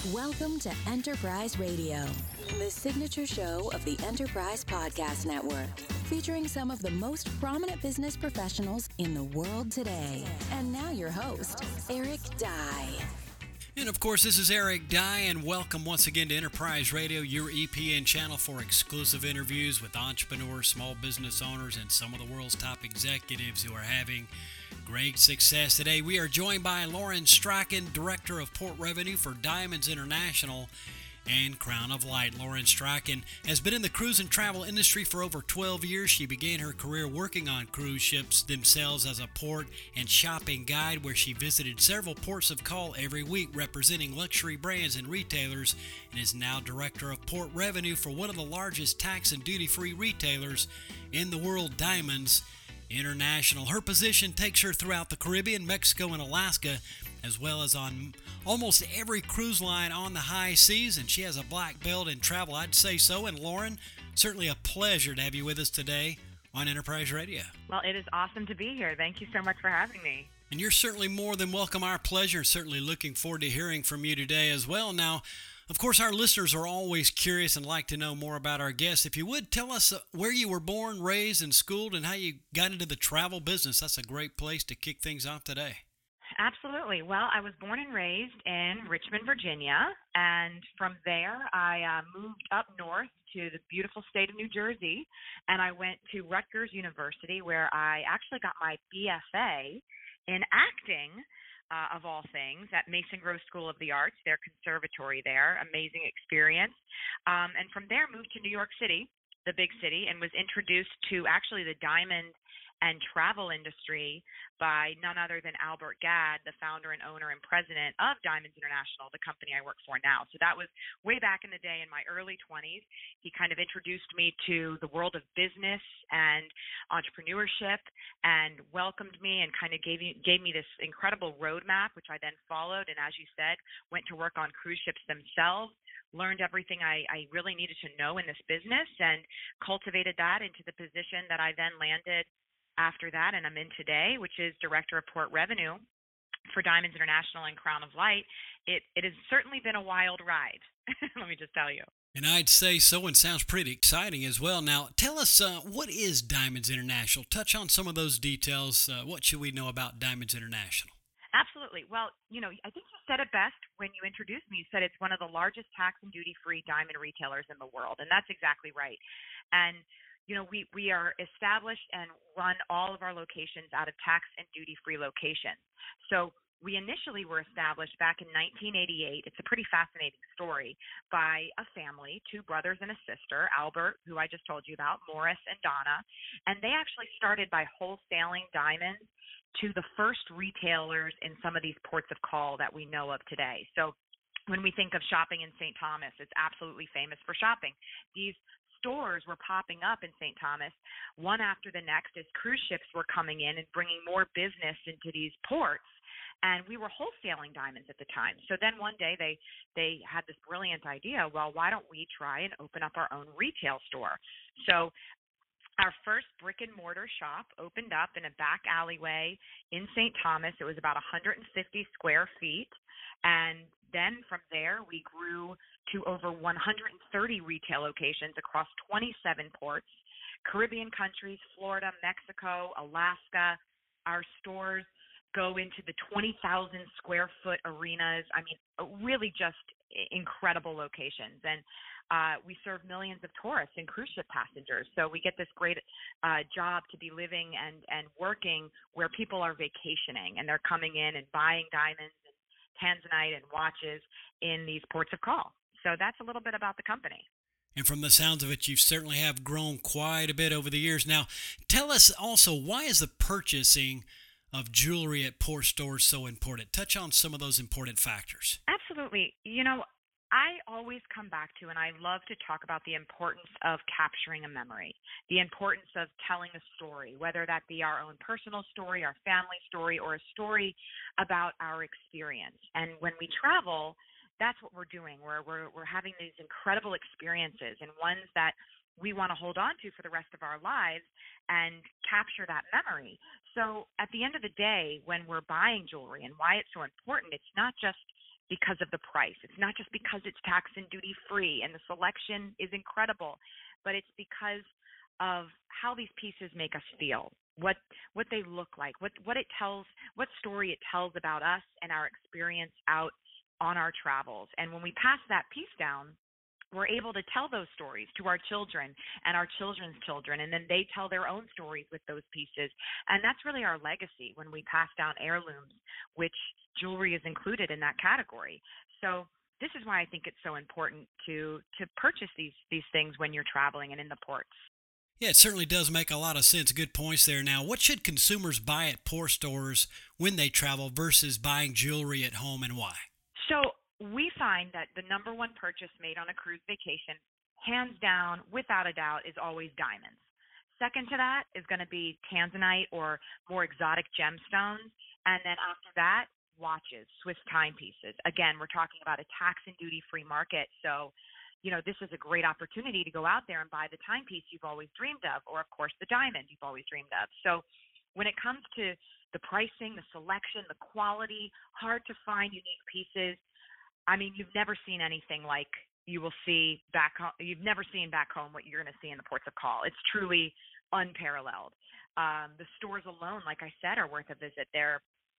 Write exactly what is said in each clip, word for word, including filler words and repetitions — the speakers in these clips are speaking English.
Welcome to Enterprise Radio, the signature show of the Enterprise Podcast Network, featuring some of the most prominent business professionals in the world today. And now your host, Eric Dye. And of course, this is Eric Dye, and welcome once again to Enterprise Radio, your E P N channel for exclusive interviews with entrepreneurs, small business owners, and some of the world's top executives who are having great success. Today, we are joined by Lauren Strachan, Director of Port Revenue for Diamonds International and Crown of Light. Lauren Strachan has been in the cruise and travel industry for over twelve years. She began her career working on cruise ships themselves as a port and shopping guide, where she visited several ports of call every week representing luxury brands and retailers, and is now Director of Port Revenue for one of the largest tax and duty-free retailers in the world, Diamonds International. Her position takes her throughout the Caribbean, Mexico, and Alaska, as well as on almost every cruise line on the high seas, and she has a black belt in travel, I'd say so. And Lauren, certainly a pleasure to have you with us today on Enterprise Radio. Well, it is awesome to be here. Thank you so much for having me. And you're certainly more than welcome. Our pleasure. Certainly looking forward to hearing from you today as well. Now, of course, our listeners are always curious and like to know more about our guests. If you would, tell us where you were born, raised, and schooled, and how you got into the travel business. That's a great place to kick things off today. Absolutely. Well, I was born and raised in Richmond, Virginia, and from there I uh, moved up north to the beautiful state of New Jersey, and I went to Rutgers University, where I actually got my B F A in acting, uh, of all things, at Mason Grove School of the Arts, their conservatory there. Amazing experience. Um, and from there moved to New York City, the big city, and was introduced to actually the diamond and travel industry by none other than Albert Gadd, the founder and owner and president of Diamonds International, the company I work for now. So that was way back in the day in my early twenties. He kind of introduced me to the world of business and entrepreneurship and welcomed me and kind of gave me, gave me this incredible roadmap, which I then followed. And as you said, went to work on cruise ships themselves, learned everything I, I really needed to know in this business, and cultivated that into the position that I then landed after that, and I'm in today, which is Director of Port Revenue for Diamonds International and Crown of Light. It it has certainly been a wild ride, let me just tell you. And I'd say so, and sounds pretty exciting as well. Now, tell us, uh, what is Diamonds International? Touch on some of those details. Uh, what should we know about Diamonds International? Absolutely. Well, you know, I think you said it best when you introduced me. You said it's one of the largest tax and duty-free diamond retailers in the world, and that's exactly right. And you know, we, we are established and run all of our locations out of tax and duty-free locations. So we initially were established back in nineteen eighty-eight. It's a pretty fascinating story, by a family, two brothers and a sister, Albert, who I just told you about, Morris and Donna. And they actually started by wholesaling diamonds to the first retailers in some of these ports of call that we know of today. So when we think of shopping in Saint Thomas, it's absolutely famous for shopping. These stores were popping up in Saint Thomas one after the next as cruise ships were coming in and bringing more business into these ports. And we were wholesaling diamonds at the time. So then one day they they had this brilliant idea, well, why don't we try and open up our own retail store? So our first brick and mortar shop opened up in a back alleyway in Saint Thomas. It was about one hundred fifty square feet. And then from there, we grew to over one hundred thirty retail locations across twenty-seven ports, Caribbean countries, Florida, Mexico, Alaska. Our stores go into the twenty thousand square foot arenas. I mean, really just incredible locations. And uh, we serve millions of tourists and cruise ship passengers. So we get this great uh, job to be living and, and working where people are vacationing, and they're coming in and buying diamonds and tanzanite and watches in these ports of call. So that's a little bit about the company. And from the sounds of it, you certainly have grown quite a bit over the years. Now, tell us also, why is the purchasing of jewelry at port stores so important? Touch on some of those important factors. Absolutely. You know, I always come back to, and I love to talk about the importance of capturing a memory, the importance of telling a story, whether that be our own personal story, our family story, or a story about our experience. And when we travel, that's what we're doing. We're, we're, we're having these incredible experiences, and ones that we want to hold on to for the rest of our lives and capture that memory. So at the end of the day, when we're buying jewelry, and why it's so important, it's not just because of the price. It's not just because it's tax and duty free and the selection is incredible, but it's because of how these pieces make us feel, what what they look like, what what it tells, what story it tells about us and our experience out on our travels. And when we pass that piece down, we're able to tell those stories to our children and our children's children, and then they tell their own stories with those pieces. And that's really our legacy when we pass down heirlooms, which jewelry is included in that category. So this is why I think it's so important to to purchase these these things when you're traveling and in the ports. Yeah, it certainly does make a lot of sense. Good points there. Now, what should consumers buy at port stores when they travel versus buying jewelry at home, and why? So we find that the number one purchase made on a cruise vacation, hands down, without a doubt, is always diamonds. Second to that is going to be tanzanite or more exotic gemstones. And then after that, watches, Swiss timepieces. Again, we're talking about a tax and duty-free market. So, you know, this is a great opportunity to go out there and buy the timepiece you've always dreamed of, or, of course, the diamond you've always dreamed of. So when it comes to the pricing, the selection, the quality, hard to find unique pieces, I mean, you've never seen anything like you will see back home. You've never seen back home what you're going to see in the ports of call. It's truly unparalleled. Um, the stores alone, like I said, are worth a visit. They're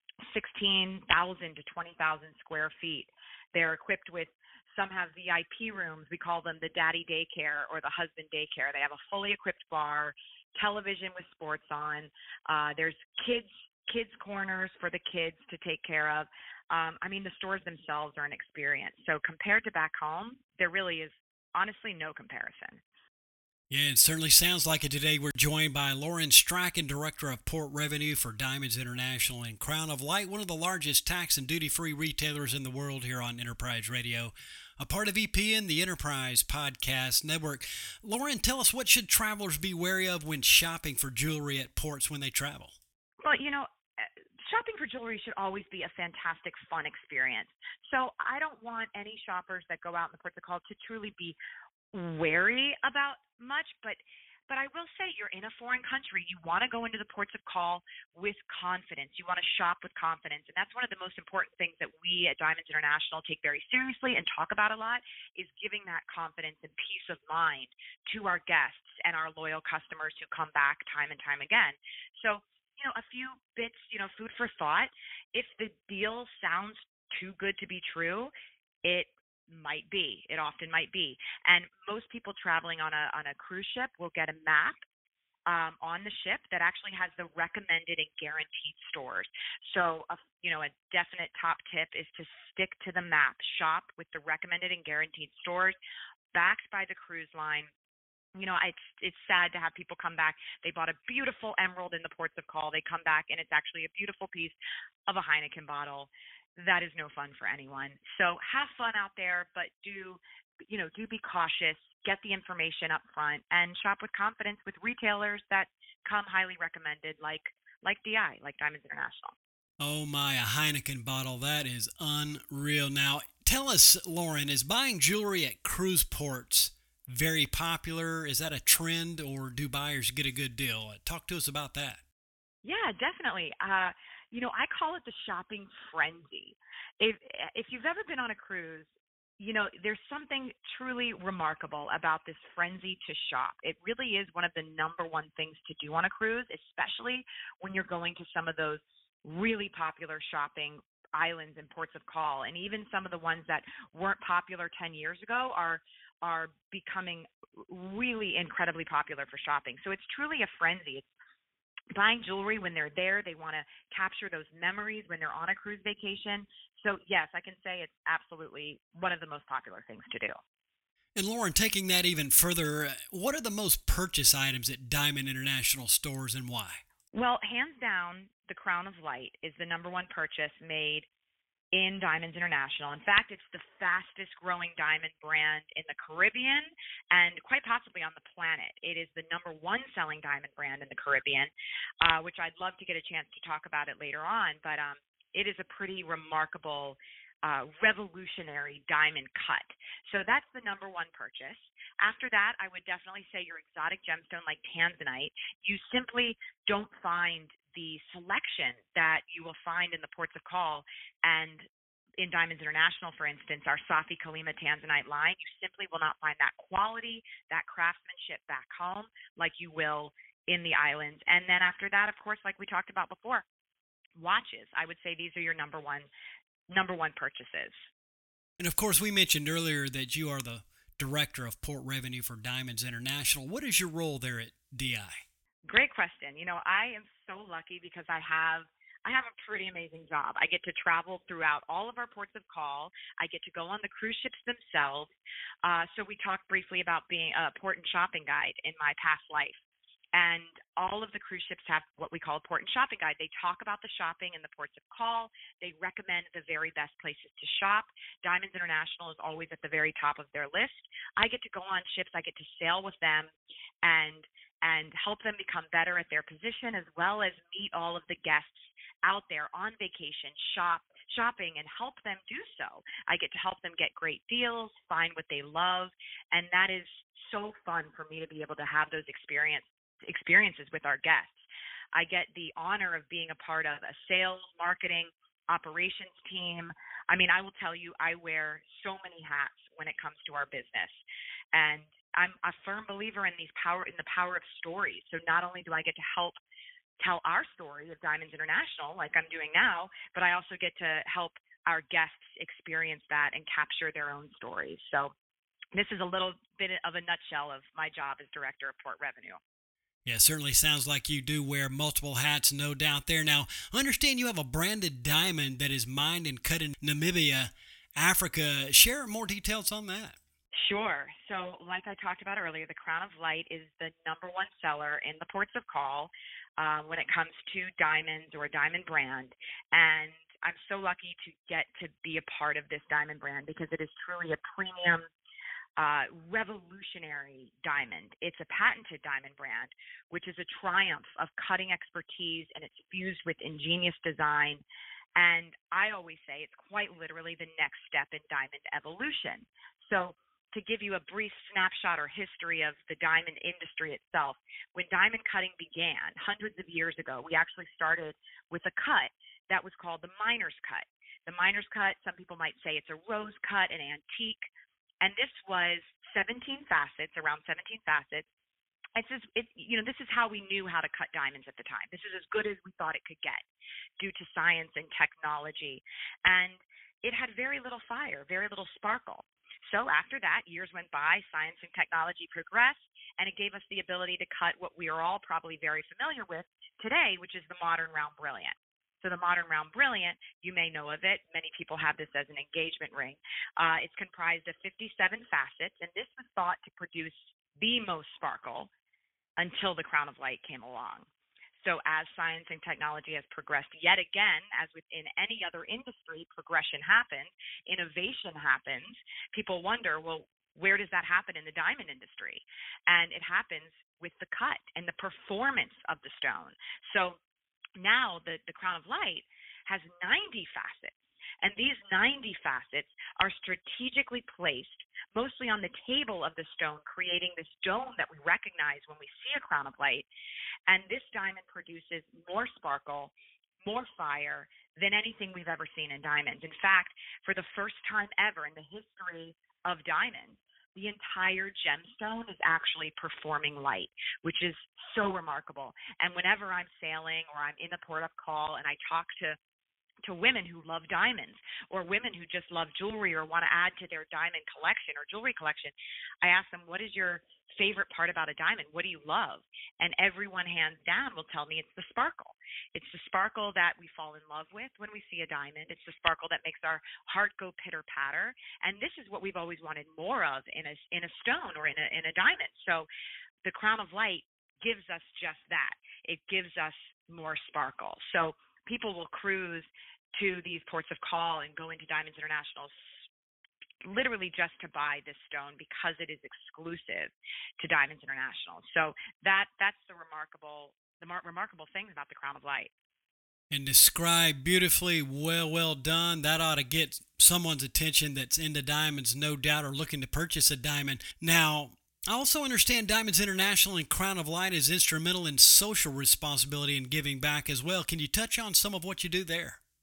sixteen thousand to twenty thousand square feet. They're equipped with, some have V I P rooms. We call them the daddy daycare or the husband daycare. They have a fully equipped bar, television with sports on. Uh, there's kids kids corners for the kids to take care of. Um, I mean, the stores themselves are an experience. So compared to back home, there really is honestly no comparison. Yeah, it certainly sounds like it today. We're joined by Lauren Strachan, Director of Port Revenue for Diamonds International and Crown of Light, one of the largest tax and duty-free retailers in the world here on Enterprise Radio, a part of E P N, the Enterprise Podcast Network. Lauren, tell us, what should travelers be wary of when shopping for jewelry at ports when they travel? Well, you know, shopping for jewelry should always be a fantastic, fun experience. So I don't want any shoppers that go out in the ports of call to truly be wary about much, but but I will say, you're in a foreign country. You want to go into the ports of call with confidence. You want to shop with confidence. And that's one of the most important things that we at Diamonds International take very seriously and talk about a lot, is giving that confidence and peace of mind to our guests and our loyal customers who come back time and time again. So, you know, a few bits, you know, food for thought. If the deal sounds too good to be true, it might be. It often might be. And most people traveling on a on a cruise ship will get a map um, on the ship that actually has the recommended and guaranteed stores. So, a, you know, a definite top tip is to stick to the map. Shop with the recommended and guaranteed stores backed by the cruise line. You know, it's it's sad to have people come back. They bought a beautiful emerald in the ports of call. They come back and it's actually a beautiful piece of a Heineken bottle. That is no fun for anyone. So have fun out there, but do, you know, do be cautious. Get the information up front and shop with confidence with retailers that come highly recommended, like like D I, like Diamonds International. Oh my, a Heineken bottle. That is unreal. Now, tell us, Lauren, is buying jewelry at cruise ports very popular? Is that a trend, or do buyers get a good deal? Talk to us about that. Yeah, definitely. Uh, you know, I call it the shopping frenzy. If if you've ever been on a cruise, you know, there's something truly remarkable about this frenzy to shop. It really is one of the number one things to do on a cruise, especially when you're going to some of those really popular shopping islands and ports of call. And even some of the ones that weren't popular ten years ago are are becoming really incredibly popular for shopping. So it's truly a frenzy. It's buying jewelry when they're there. They want to capture those memories when they're on a cruise vacation. So yes, I can say it's absolutely one of the most popular things to do. And Lauren, taking that even further, what are the most purchased items at Diamond International stores and why? Well, hands down, the Crown of Light is the number one purchase made in Diamonds International. In fact, it's the fastest growing diamond brand in the Caribbean and quite possibly on the planet. It is the number one selling diamond brand in the Caribbean, uh, which I'd love to get a chance to talk about it later on. But um, it is a pretty remarkable, uh, revolutionary diamond cut. So that's the number one purchase. After that, I would definitely say your exotic gemstone like tanzanite. You simply don't find the selection that you will find in the ports of call and in Diamonds International, for instance, our Safi Kalima Tanzanite line, you simply will not find that quality, that craftsmanship back home like you will in the islands. And then after that, of course, like we talked about before, watches. I would say these are your number one number one purchases. And of course, we mentioned earlier that you are the Director of Port Revenue for Diamonds International. What is your role there at D I? Great question. You know, I am so lucky because I have I have a pretty amazing job. I get to travel throughout all of our ports of call. I get to go on the cruise ships themselves. Uh, so we talked briefly about being a port and shopping guide in my past life. And all of the cruise ships have what we call a port and shopping guide. They talk about the shopping in the ports of call. They recommend the very best places to shop. Diamonds International is always at the very top of their list. I get to go on ships. I get to sail with them and and help them become better at their position, as well as meet all of the guests out there on vacation, shop, shopping, and help them do so. I get to help them get great deals, find what they love, and that is so fun for me to be able to have those experience, experiences with our guests. I get the honor of being a part of a sales, marketing, operations team. I mean, I will tell you, I wear so many hats when it comes to our business. And I'm a firm believer in these power in the power of stories. So not only do I get to help tell our story of Diamonds International, like I'm doing now, but I also get to help our guests experience that and capture their own stories. So this is a little bit of a nutshell of my job as Director of Port Revenue. Yeah, certainly sounds like you do wear multiple hats, no doubt there. Now, I understand you have a branded diamond that is mined and cut in Namibia, Africa. Share more details on that. Sure. So like I talked about earlier, the Crown of Light is the number one seller in the ports of call uh, when it comes to diamonds or a diamond brand. And I'm so lucky to get to be a part of this diamond brand because it is truly a premium, uh, revolutionary diamond. It's a patented diamond brand, which is a triumph of cutting expertise, and it's fused with ingenious design. And I always say it's quite literally the next step in diamond evolution. So to give you a brief snapshot or history of the diamond industry itself, when diamond cutting began hundreds of years ago, we actually started with a cut that was called the miner's cut. The miner's cut, some people might say it's a rose cut, an antique, and this was seventeen facets, around seventeen facets. It's just, it, you know, this is how we knew how to cut diamonds at the time. This is as good as we thought it could get due to science and technology. And it had very little fire, very little sparkle. So after that, years went by, science and technology progressed, and it gave us the ability to cut what we are all probably very familiar with today, which is the modern round brilliant. So the modern round brilliant, you may know of it. Many people have this as an engagement ring. Uh, it's comprised of fifty-seven facets, and this was thought to produce the most sparkle until the Crown of Light came along. So as science and technology has progressed yet again, as within any other industry, progression happens, innovation happens. People wonder, well, where does that happen in the diamond industry? And it happens with the cut and the performance of the stone. So now the, the Crown of Light has ninety facets. And these ninety facets are strategically placed mostly on the table of the stone, creating this dome that we recognize when we see a Crown of Light. And this diamond produces more sparkle, more fire than anything we've ever seen in diamonds. In fact, for the first time ever in the history of diamonds, the entire gemstone is actually performing light, which is so remarkable. And whenever I'm sailing or I'm in the port of call and I talk to to women who love diamonds or women who just love jewelry or want to add to their diamond collection or jewelry collection, I ask them, what is your favorite part about a diamond? What do you love? And everyone hands down will tell me it's the sparkle. It's the sparkle that we fall in love with when we see a diamond. It's the sparkle that makes our heart go pitter-patter. And this is what we've always wanted more of in a, in a stone or in a, in a diamond. So the Crown of Light gives us just that. It gives us more sparkle. So people will cruise to these ports of call and go into Diamonds International literally just to buy this stone because it is exclusive to Diamonds International. So that that's the remarkable the mar- remarkable thing about the Crown of Light. And described beautifully, well, well done. That ought to get someone's attention that's into diamonds, no doubt, or looking to purchase a diamond. Now, I also understand Diamonds International and Crown of Light is instrumental in social responsibility and giving back as well. Can you touch on some of what you do there?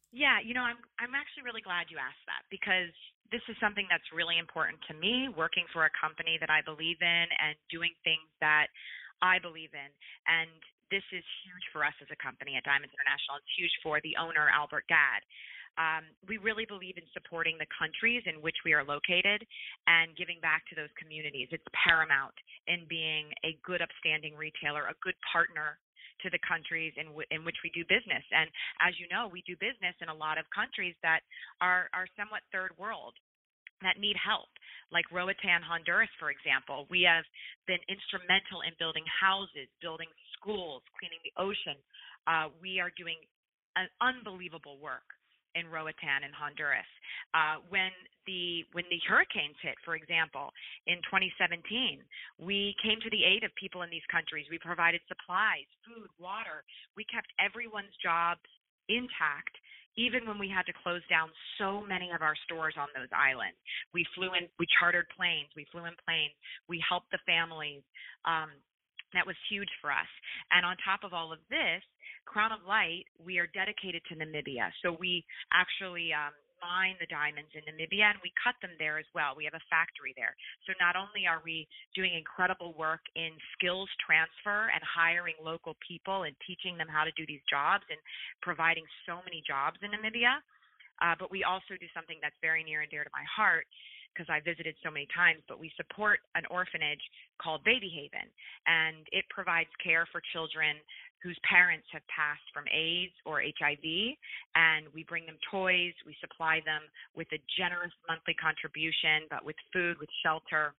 Yeah, you know, I'm I'm actually really glad you asked that because this is something that's really important to me, working for a company that I believe in and doing things that I believe in. And this is huge for us as a company at Diamonds International. It's huge for the owner, Albert Gadd. Um, we really believe in supporting the countries in which we are located and giving back to those communities. It's paramount in being a good, upstanding retailer, a good partner to the countries in, w- in which we do business. And as you know, we do business in a lot of countries that are, are somewhat third world, that need help, like Roatan, Honduras, for example. We have been instrumental in building houses, building schools, cleaning the ocean. Uh, we are doing an unbelievable work in Roatan and Honduras. Uh, when the when the hurricanes hit, for example, in twenty seventeen, we came to the aid of people in these countries. We provided supplies, food, water. We kept everyone's jobs intact, even when we had to close down so many of our stores on those islands. We flew in, we chartered planes, we flew in planes, we helped the families. Um, that was huge for us. And on top of all of this, Crown of Light, we are dedicated to Namibia. So we actually um, mine the diamonds in Namibia, and we cut them there as well. We have a factory there. So not only are we doing incredible work in skills transfer and hiring local people and teaching them how to do these jobs and providing so many jobs in Namibia, uh, but we also do something that's very near and dear to my heart because I visited so many times, but we support an orphanage called Baby Haven, and it provides care for children whose parents have passed from AIDS or H I V, and we bring them toys, we supply them with a generous monthly contribution, but with food, with shelter,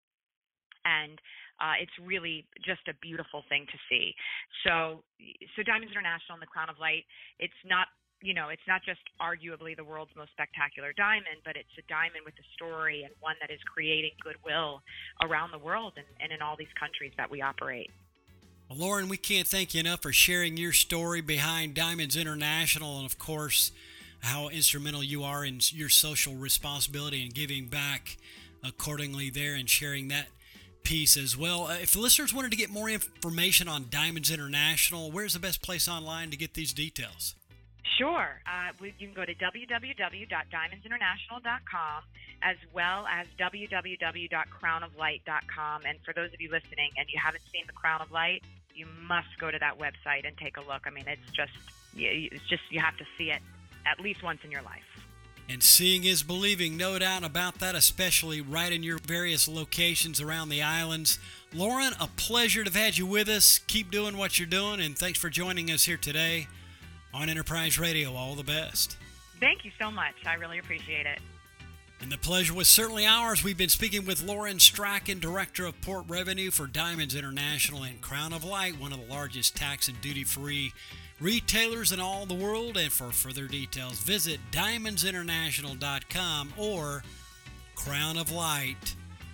and uh, it's really just a beautiful thing to see. So, so Diamonds International and the Crown of Light, it's not, you know, it's not just arguably the world's most spectacular diamond, but it's a diamond with a story and one that is creating goodwill around the world and, and in all these countries that we operate. Well, Lauren, we can't thank you enough for sharing your story behind Diamonds International and, of course, how instrumental you are in your social responsibility and giving back accordingly there and sharing that piece as well. Uh, if the listeners wanted to get more information on Diamonds International, where's the best place online to get these details? Sure. Uh, we, you can go to w w w dot diamonds international dot com as well as w w w dot crown of light dot com. And for those of you listening and you haven't seen the Crown of Light, you must go to that website and take a look. I mean, it's just, it's just you have to see it at least once in your life. And seeing is believing, no doubt about that, especially right in your various locations around the islands. Lauren, a pleasure to have had you with us. Keep doing what you're doing, and thanks for joining us here today on Enterprise Radio. All the best. Thank you so much. I really appreciate it. And the pleasure was certainly ours. We've been speaking with Lauren Strachan, Director of Port Revenue for Diamonds International and Crown of Light, one of the largest tax and duty-free retailers in all the world. And for further details, visit diamonds international dot com or crown of light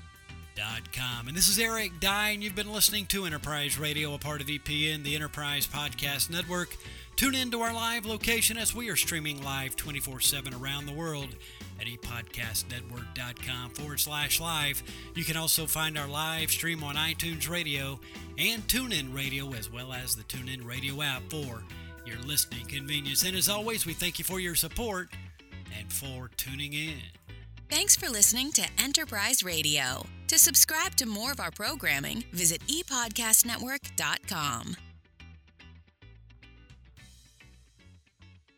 dot com. And this is Eric Dye, and you've been listening to Enterprise Radio, a part of E P N, the Enterprise Podcast Network. Tune in to our live location as we are streaming live twenty-four seven around the world at epodcastnetwork.com forward slash live. You can also find our live stream on iTunes Radio and TuneIn Radio, as well as the TuneIn Radio app for your listening convenience. And as always, we thank you for your support and for tuning in. Thanks for listening to Enterprise Radio. To subscribe to more of our programming, visit e podcast network dot com.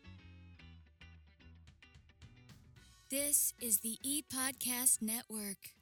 This is the ePodcast Network.